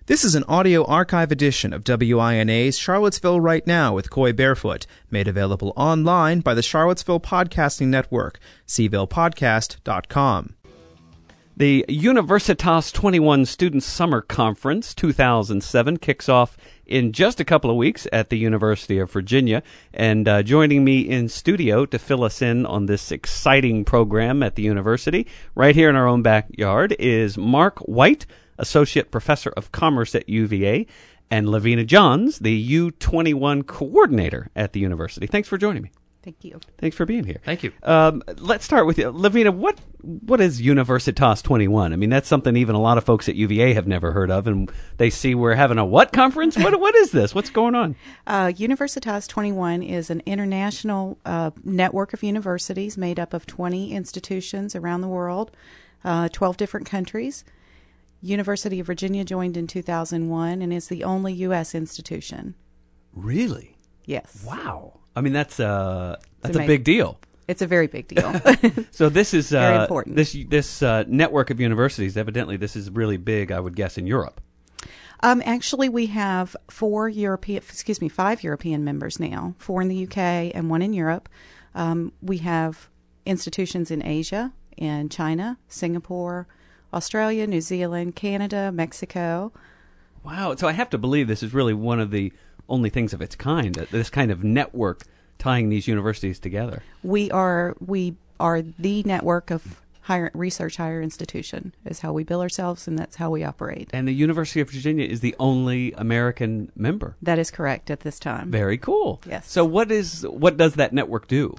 This is an audio archive edition of WINA's Charlottesville Right Now with Coy Barefoot, made available online by the Charlottesville Podcasting Network, cvillePodcast.com. The Universitas 21 Student Summer Conference 2007 kicks off in just a couple of weeks at the University of Virginia. And joining me in studio to fill us in on this exciting program at the university, right here in our own backyard, is Mark White, Associate Professor of Commerce at UVA, and Lavina Johns, the U21 Coordinator at the university. Thanks for joining me. Thank you. Thanks for being here. Thank you. Let's start with you. Lavina, what is Universitas 21? I mean, that's something even a lot of folks at UVA have never heard of, and they see we're having a what conference? What is this? What's going on? Universitas 21 is an international network of universities made up of 20 institutions around the world, 12 different countries. University of Virginia joined in 2001 and is the only U.S. institution. Really? Yes. Wow. I mean, that's a amazing. big deal. It's a very big deal. So this is very important. This network of universities. Evidently, this is really big, I would guess, in Europe. Actually, we have 5 European members now, 4 in the UK and 1 in Europe. We have institutions in Asia, in China, Singapore, Australia, New Zealand, Canada, Mexico. Wow. So I have to believe this is really one of the only things of its kind, this kind of network tying these universities together. We are the network of higher institution is how we bill ourselves, and that's how we operate. And the University of Virginia is the only American member. That is correct at this time. Very cool. Yes. So what does that network do?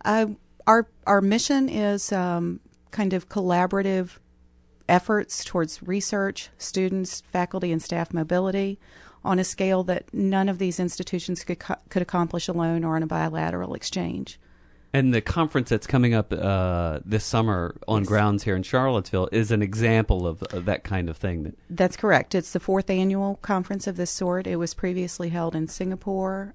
Our mission is kind of collaborative efforts towards research, students, faculty, and staff mobility on a scale that none of these institutions could accomplish alone or in a bilateral exchange. And the conference that's coming up this summer on grounds here in Charlottesville is an example of that kind of thing. That's correct. It's the 4th annual conference of this sort. It was previously held in Singapore,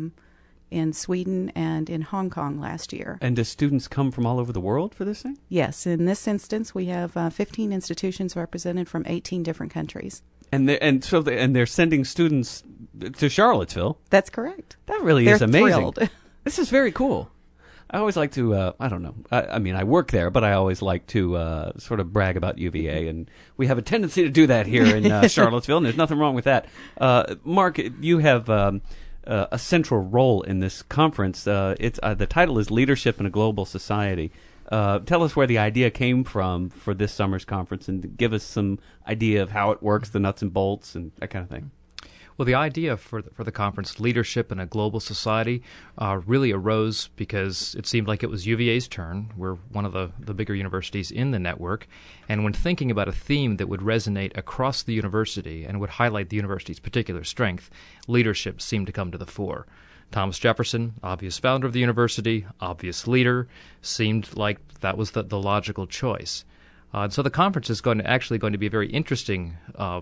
in Sweden, and in Hong Kong last year. And do students come from all over the world for this thing? Yes. In this instance, we have 15 institutions represented from 18 different countries. And they're sending students to Charlottesville. That's correct. That really They're is amazing. Thrilled. This is very cool. I always like to, I don't know, I mean, I work there, but I always like to sort of brag about UVA, and we have a tendency to do that here in Charlottesville, and there's nothing wrong with that. Mark, you have a central role in this conference. The title is Leadership in a Global Society. Tell us where the idea came from for this summer's conference, and give us some idea of how it works, the nuts and bolts, and that kind of thing. Well, the idea for the conference, Leadership in a Global Society, really arose because it seemed like it was UVA's turn. We're one of the bigger universities in the network. And when thinking about a theme that would resonate across the university and would highlight the university's particular strength, leadership seemed to come to the fore. Thomas Jefferson, obvious founder of the university, obvious leader, seemed like that was the logical choice. So the conference is going to be a very interesting.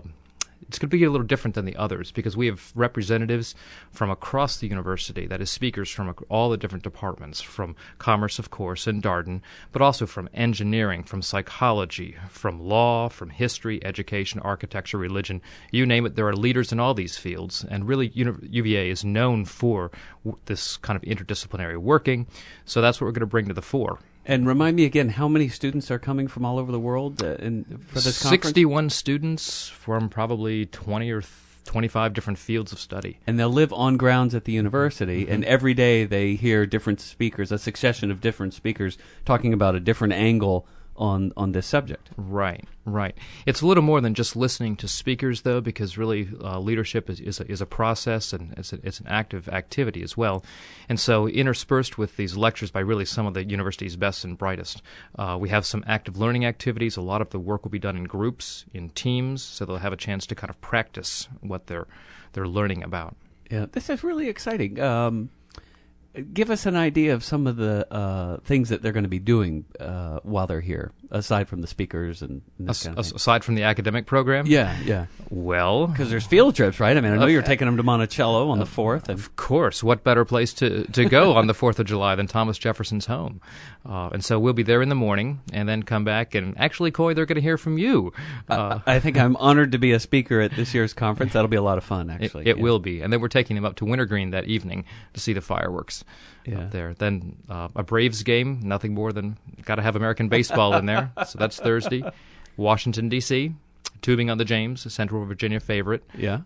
It's going to be a little different than the others because we have representatives from across the university, that is speakers from all the different departments, from commerce, of course, and Darden, but also from engineering, from psychology, from law, from history, education, architecture, religion, you name it. There are leaders in all these fields, and really UVA is known for this kind of interdisciplinary working, so that's what we're going to bring to the fore. And remind me again, how many students are coming from all over the world for this conference? 61 students from probably 20 or 25 different fields of study. And they'll live on grounds at the university, and every day they hear different speakers, a succession of different speakers talking about a different angle on this subject. Right. It's a little more than just listening to speakers, though, because really leadership is a process, and it's an active activity as well. And so interspersed with these lectures by really some of the university's best and brightest, we have some active learning activities. A lot of the work will be done in groups, in teams, so they'll have a chance to kind of practice what they're learning about. Yeah, this is really exciting. Give us an idea of some of the things that they're going to be doing while they're here. aside from the speakers and this kind of thing? Aside from the academic program? Yeah. Well, Because there's field trips, right? I mean, I know you're taking them to Monticello on the 4th. of course. What better place to go on the 4th of July than Thomas Jefferson's home? And so we'll be there in the morning and then come back. And actually, Coy, they're going to hear from you. I think I'm honored to be a speaker at this year's conference. That'll be a lot of fun, actually. It will be. And then we're taking them up to Wintergreen that evening to see the fireworks Yeah. there. Then a Braves game, nothing more than got to have American baseball in there. So that's Thursday. Washington, D.C., tubing on the James, a Central Virginia favorite. Yeah.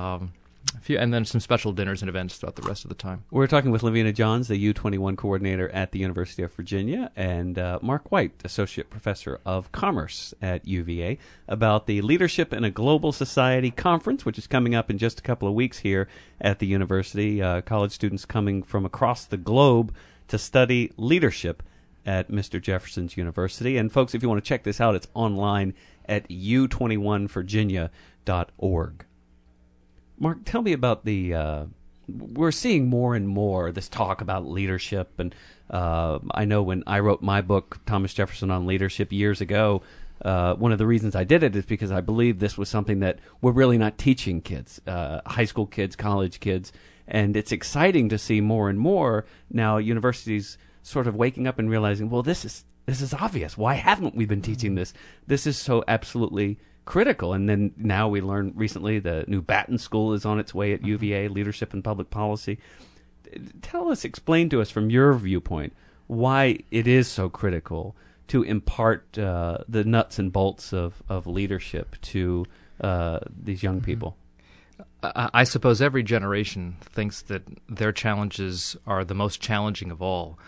And then some special dinners and events throughout the rest of the time. We're talking with Lavina Johns, the U21 coordinator at the University of Virginia, and Mark White, associate professor of commerce at UVA, about the Leadership in a Global Society conference, which is coming up in just a couple of weeks here at the university. College students coming from across the globe to study leadership at Mr. Jefferson's University. And folks, if you want to check this out, it's online at u21virginia.org. Mark, tell me about we're seeing more and more this talk about leadership. And I know when I wrote my book, Thomas Jefferson on Leadership, years ago, one of the reasons I did it is because I believe this was something that we're really not teaching kids, high school kids, college kids. And it's exciting to see more and more now universities sort of waking up and realizing, well, this is obvious. Why haven't we been teaching this? This is so absolutely critical. And then now we learned recently the new Batten School is on its way at UVA, Leadership and Public Policy. Explain to us from your viewpoint why it is so critical to impart the nuts and bolts of leadership to these young people. I suppose every generation thinks that their challenges are the most challenging of all.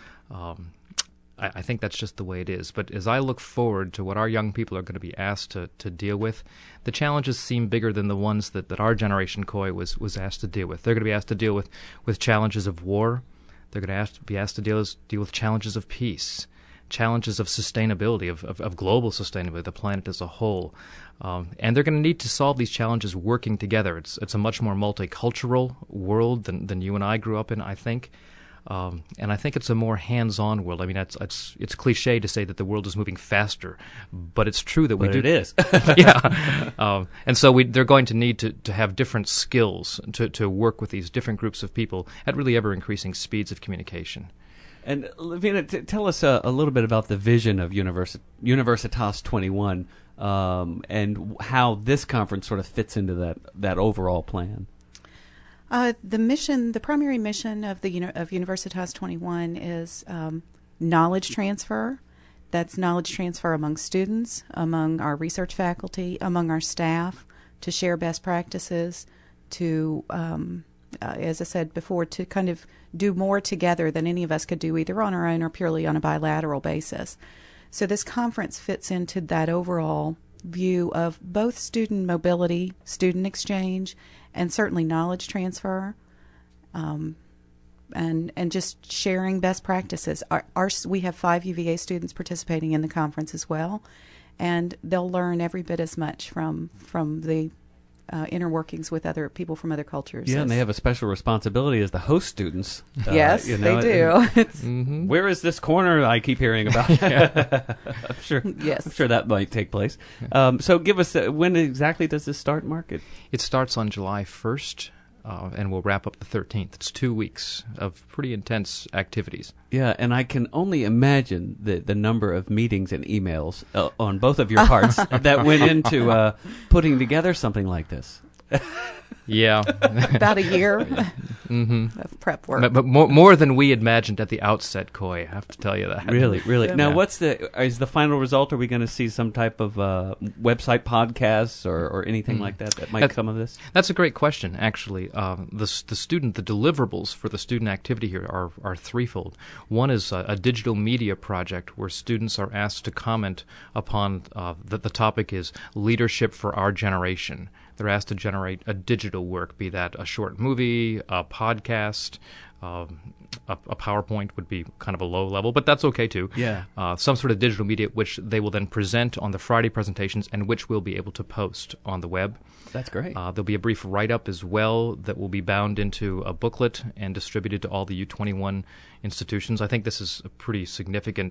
I think that's just the way it is. But as I look forward to what our young people are going to be asked to deal with, the challenges seem bigger than the ones that our generation, Coy, was asked to deal with. They're going to be asked to deal with challenges of war. They're going to be asked to deal with challenges of peace, challenges of sustainability, of global sustainability, the planet as a whole. And they're going to need to solve these challenges working together. It's a much more multicultural world than you and I grew up in, I think. And I think it's a more hands-on world. I mean, it's cliche to say that the world is moving faster, but it's true that It is. Yeah. And so they're going to need to have different skills to work with these different groups of people at really ever-increasing speeds of communication. And Lavina, tell us a little bit about the vision of Universitas 21 and how this conference sort of fits into that overall plan. The primary mission of Universitas 21 is knowledge transfer. That's knowledge transfer among students, among our research faculty, among our staff, to share best practices, to, as I said before, to kind of do more together than any of us could do either on our own or purely on a bilateral basis. So this conference fits into that overall view of both student mobility, student exchange, and certainly knowledge transfer, and just sharing best practices. We have 5 UVA students participating in the conference as well, and they'll learn every bit as much from the inner workings with other people from other cultures. Yeah, and they have a special responsibility as the host students. Yes, they do. Where is this corner I keep hearing about? I'm sure that might take place. So give us, when exactly does this start, Mark? It starts on July 1st, and we'll wrap up the 13th. It's 2 weeks of pretty intense activities. Yeah, and I can only imagine the number of meetings and emails on both of your parts that went into putting together something like this. Yeah. About a year of prep work. But more than we imagined at the outset, Coy, I have to tell you that. Really? Yeah. Now, is the final result, are we going to see some type of website podcasts or anything like that might come of this? That's a great question, actually. The deliverables for the student activity here are threefold. One is a digital media project where students are asked to comment upon the topic is leadership for our generation. They're asked to generate a digital work, be that a short movie, a podcast, a PowerPoint would be kind of a low level, but that's okay too. Yeah. Some sort of digital media which they will then present on the Friday presentations and which we'll be able to post on the web. That's great. There'll be a brief write-up as well that will be bound into a booklet and distributed to all the U21 institutions. I think this is a pretty significant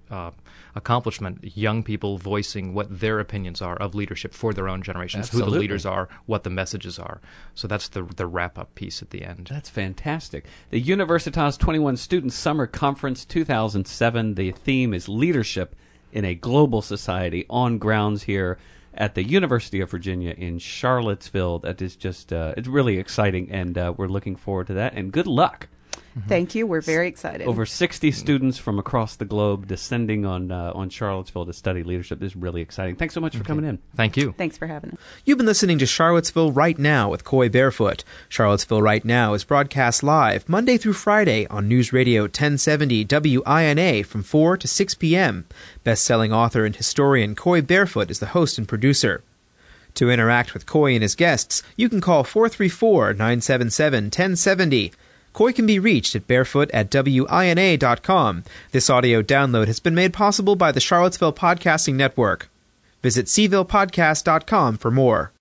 accomplishment, young people voicing what their opinions are of leadership for their own generations, Absolutely. who the leaders are, what the messages are. So that's the wrap-up piece at the end. That's fantastic. The Universitas 21 Student Summer Conference 2007. The theme is Leadership in a Global Society, on grounds here at the University of Virginia in Charlottesville. That is just, it's really exciting, and we're looking forward to that. And good luck. Thank you. We're very excited. Over 60 students from across the globe descending on Charlottesville to study leadership. This is really exciting. Thanks so much for coming in. Thank you. Thanks for having us. You've been listening to Charlottesville Right Now with Coy Barefoot. Charlottesville Right Now is broadcast live Monday through Friday on News Radio 1070 WINA from 4 to 6 p.m. Best-selling author and historian Coy Barefoot is the host and producer. To interact with Coy and his guests, you can call 434-977-1070. Coy can be reached at barefoot@wina.com. This audio download has been made possible by the Charlottesville Podcasting Network. Visit cvillepodcast.com for more.